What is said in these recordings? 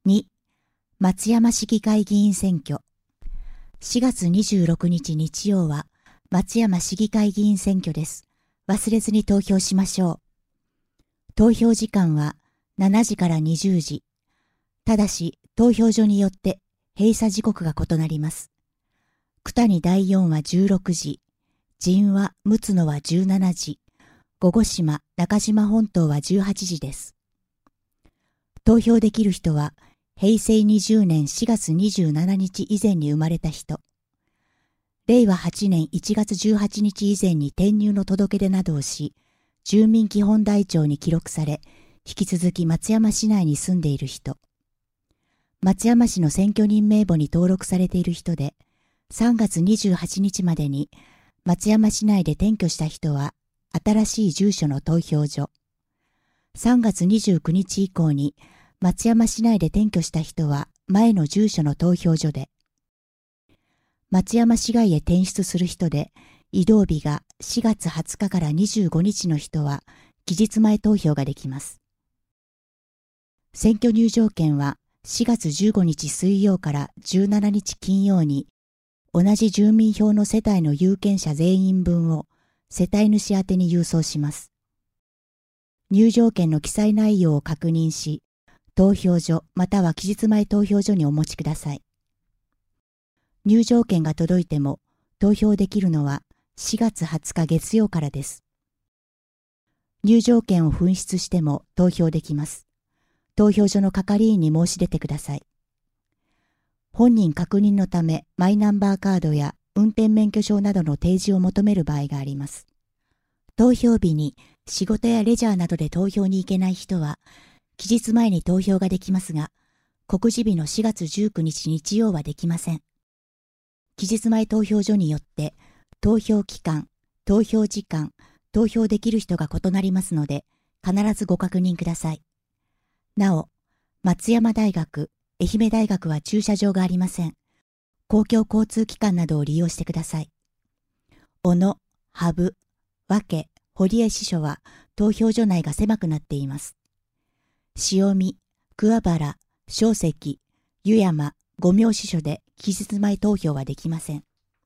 2、松山市議会議員選挙。4月26日日曜は松山市議会議員選挙です。忘れずに投票しましょう。投票時間は7時から20時。ただし、投票所によって閉鎖時刻が異なります。九谷第4は16時、神話陸奥野は17時、午後島中島本島は18時です。投票できる人は、平成20年4月27日以前に生まれた人、令和8年1月18日以前に転入の届け出などをし、住民基本台帳に記録され、引き続き松山市内に住んでいる人、松山市の選挙人名簿に登録されている人で、3月28日までに松山市内で転居した人は、新しい住所の投票所、3月29日以降に松山市内で転居した人は前の住所の投票所で、松山市外へ転出する人で、移動日が4月20日から25日の人は期日前投票ができます。選挙入場券は4月15日水曜から17日金曜に、同じ住民票の世帯の有権者全員分を世帯主宛てに郵送します。入場券の記載内容を確認し、投票所または期日前投票所にお持ちください。入場券が届いても投票できるのは4月20日月曜からです。入場券を紛失しても投票できます。投票所の係員に申し出てください。本人確認のためマイナンバーカードや運転免許証などの提示を求める場合があります。投票日に仕事やレジャーなどで投票に行けない人は、期日前に投票ができますが、告示日の4月19日日曜はできません。期日前投票所によって、投票期間、投票時間、投票できる人が異なりますので、必ずご確認ください。なお、松山大学、愛媛大学は駐車場がありません。公共交通機関などを利用してください。小野、羽生、和気、堀江支所は投票所内が狭くなっています。塩見、桑原、小関、湯山、五明支所で期日前投票はできません。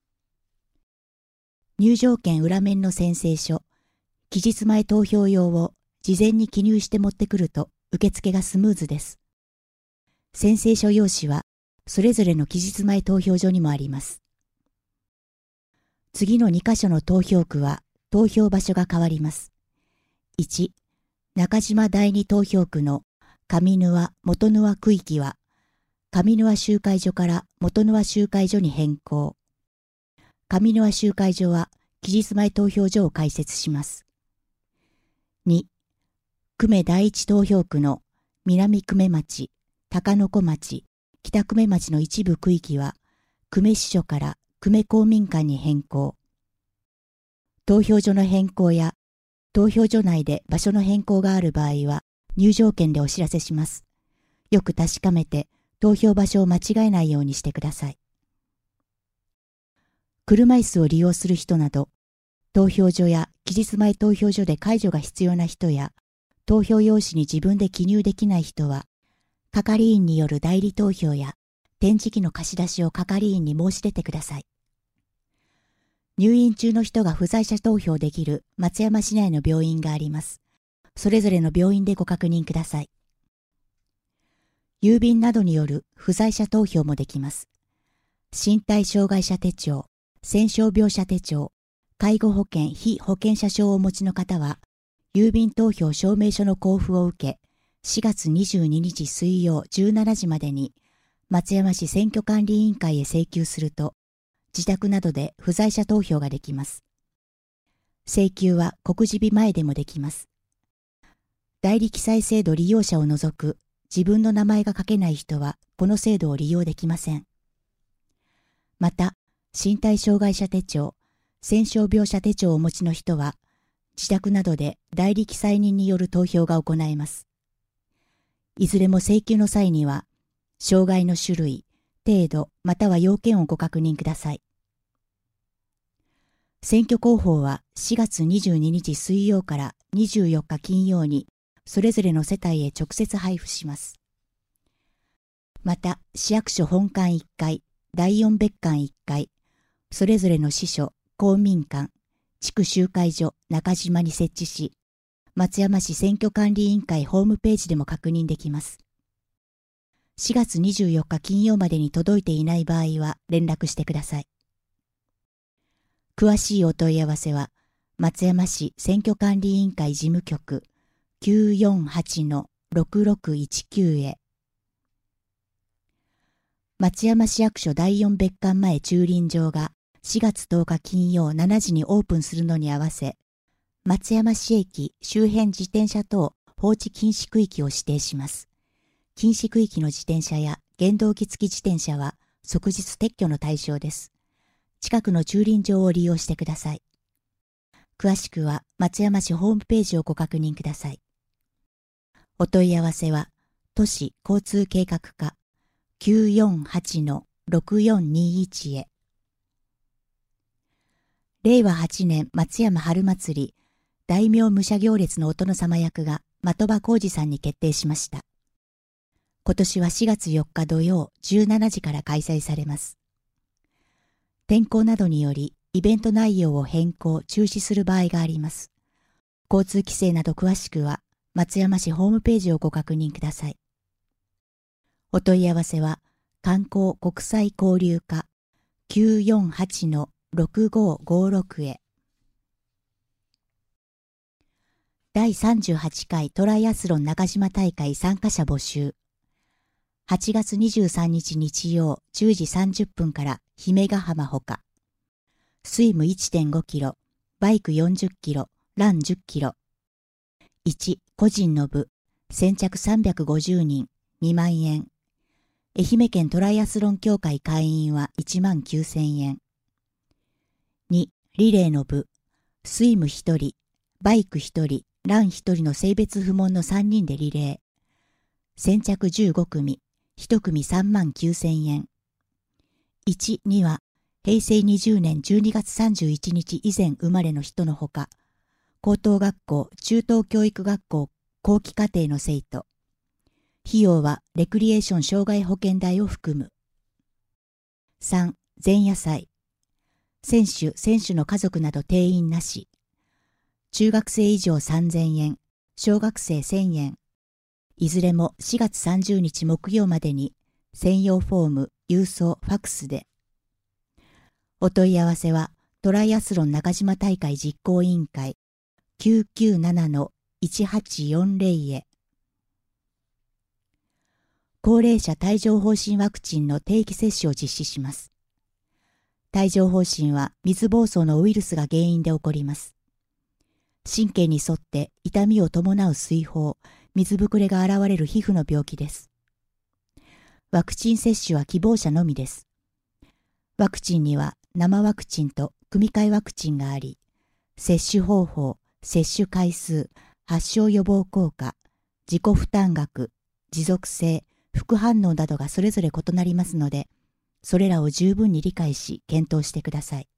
入場券裏面の宣誓書、期日前投票用を事前に記入して持ってくると受付がスムーズです。宣誓書用紙はそれぞれの期日前投票所にもあります。次の2カ所の投票区は投票場所が変わります。1、中島第二投票区の上沼元沼区域は、上沼集会所から元沼集会所に変更。上沼集会所は期日前投票所を開設します。2、久米第一投票区の南久米町、高野子町、北久米町の一部区域は、久米支所から久米公民館に変更。投票所の変更や、投票所内で場所の変更がある場合は、入場券でお知らせします。よく確かめて、投票場所を間違えないようにしてください。車椅子を利用する人など、投票所や期日前投票所で介助が必要な人や、投票用紙に自分で記入できない人は、係員による代理投票や点字機の貸し出しを係員に申し出てください。入院中の人が不在者投票できる松山市内の病院があります。それぞれの病院でご確認ください。郵便などによる不在者投票もできます。身体障害者手帳、戦傷病者手帳、介護保険被保険者証をお持ちの方は、郵便投票証明書の交付を受け、4月22日水曜17時までに松山市選挙管理委員会へ請求すると、自宅などで不在者投票ができます。請求は告示日前でもできます。代理記載制度利用者を除く自分の名前が書けない人はこの制度を利用できません。また、身体障害者手帳、戦傷病者手帳をお持ちの人は、自宅などで代理記載人による投票が行えます。いずれも請求の際には、障害の種類、程度または要件をご確認ください。選挙公報は4月22日水曜から24日金曜にそれぞれの世帯へ直接配布します。 また、市役所本館1階、第4別館1階、それぞれの支所、公民館、地区集会所中島に設置し、松山市選挙管理委員会ホームページでも確認できます。4月24日金曜までに届いていない場合は連絡してください。詳しいお問い合わせは、松山市選挙管理委員会事務局 948-6619 へ。松山市役所第4別館前駐輪場が4月10日金曜7時にオープンするのに合わせ、松山市駅周辺自転車等放置禁止区域を指定します。禁止区域の自転車や原動機付き自転車は即日撤去の対象です。近くの駐輪場を利用してください。詳しくは松山市ホームページをご確認ください。お問い合わせは、都市交通計画課 948-6421 へ。令和8年松山春祭り大名武者行列のお殿様役が的場浩二さんに決定しました。今年は4月4日土曜17時から開催されます。天候などによりイベント内容を変更・中止する場合があります。交通規制など詳しくは松山市ホームページをご確認ください。お問い合わせは観光国際交流課 948-6556 へ。第38回トライアスロン中島大会参加者募集。8月23日日曜10時30分から姫ヶ浜ほか。スイム 1.5 キロ、バイク40キロ、ラン10キロ。1、個人の部、先着350人、2万円。愛媛県トライアスロン協会会員は1万9000円。2、リレーの部、スイム1人、バイク1人、ラン1人の性別不問の3人でリレー。先着15組、1組3万9000円。1、2は、平成20年12月31日以前生まれの人のほか、高等学校、中等教育学校、後期課程の生徒。費用はレクリエーション障害保険代を含む。3、前夜祭。選手の家族など定員なし。中学生以上3000円、小学生1000円。いずれも4月30日木曜までに専用フォーム、郵送、ファックスで。お問い合わせはトライアスロン中島大会実行委員会 997-1840 へ。高齢者帯状疱疹ワクチンの定期接種を実施します。帯状疱疹は水疱瘡のウイルスが原因で起こります。神経に沿って痛みを伴う水疱、水ぶくれが現れる皮膚の病気です。ワクチン接種は希望者のみです。ワクチンには生ワクチンと組み換えワクチンがあり、接種方法、接種回数、発症予防効果、自己負担額、持続性、副反応などがそれぞれ異なりますので、それらを十分に理解し検討してください。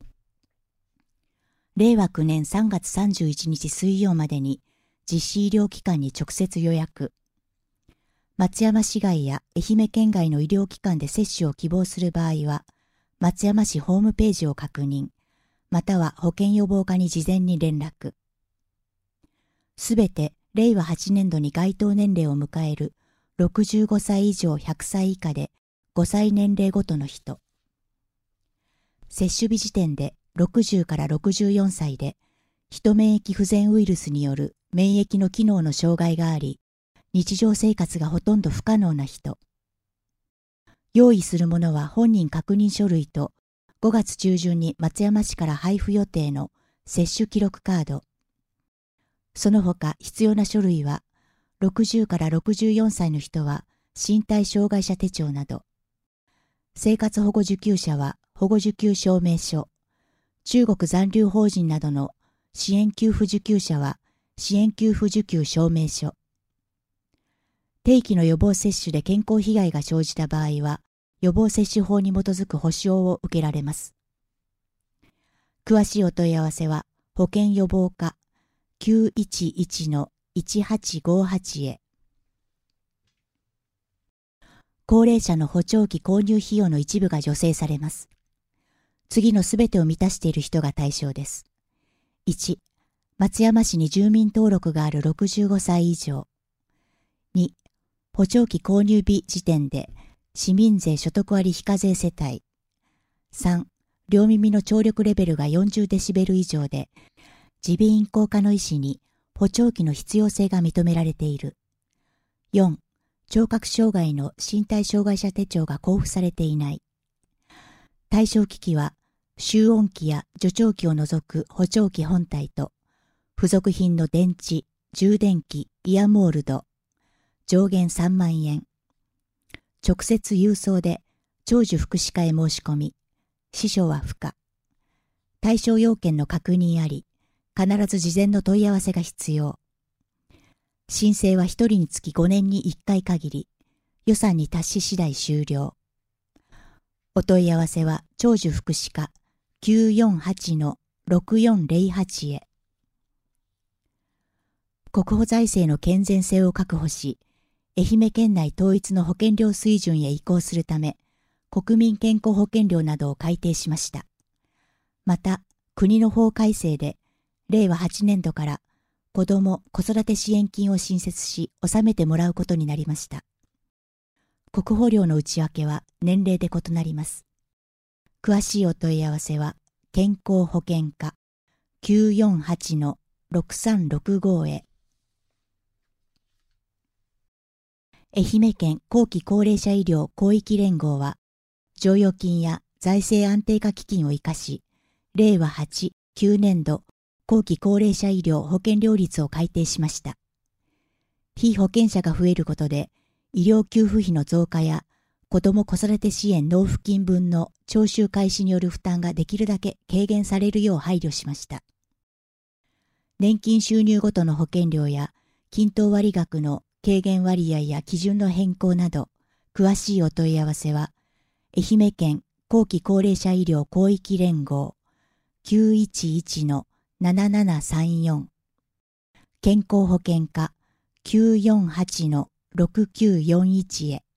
令和9年3月31日水曜までに実施医療機関に直接予約。松山市外や愛媛県外の医療機関で接種を希望する場合は、松山市ホームページを確認、または保健予防課に事前に連絡。すべて令和8年度に該当年齢を迎える65歳以上100歳以下で5歳年齢ごとの人。接種日時点で60から64歳で、ヒト免疫不全ウイルスによる免疫の機能の障害があり、日常生活がほとんど不可能な人。用意するものは本人確認書類と5月中旬に松山市から配布予定の接種記録カード。その他必要な書類は、60から64歳の人は身体障害者手帳など、生活保護受給者は保護受給証明書、中国残留邦人などの支援給付受給者は支援給付受給証明書。定期の予防接種で健康被害が生じた場合は、予防接種法に基づく保証を受けられます。詳しいお問い合わせは、保健予防課 911-1858 へ。 高齢者の補聴器購入費用の一部が助成されます。次のすべてを満たしている人が対象です。1、松山市に住民登録がある65歳以上。2、補聴器購入日時点で市民税所得割非課税世帯。3、両耳の聴力レベルが40デシベル以上で、耳鼻咽喉科の医師に補聴器の必要性が認められている。4、聴覚障害の身体障害者手帳が交付されていない。対象機器は、集音機や助聴器を除く補聴器本体と、付属品の電池、充電器、イヤモールド、上限3万円。直接郵送で長寿福祉課へ申し込み、支所は不可。対象要件の確認あり、必ず事前の問い合わせが必要。申請は1人につき5年に1回限り、予算に達し次第終了。お問い合わせは長寿福祉課 948-6408 へ。国保財政の健全性を確保し、愛媛県内統一の保険料水準へ移行するため、国民健康保険料などを改定しました。また、国の法改正で、令和8年度から子ども・子育て支援金を新設し、納めてもらうことになりました。国保料の内訳は年齢で異なります。詳しいお問い合わせは、健康保険課 948-6365 へ。愛媛県後期高齢者医療広域連合は、剰余金や財政安定化基金を生かし、令和8、9年度後期高齢者医療保険料率を改定しました。被保険者が増えることで、医療給付費の増加や子ども子育て支援納付金分の徴収開始による負担ができるだけ軽減されるよう配慮しました。年金収入ごとの保険料や均等割額の軽減割合や基準の変更など、詳しいお問い合わせは、愛媛県後期高齢者医療広域連合 911-7734 健康保険課 948-6941 へ。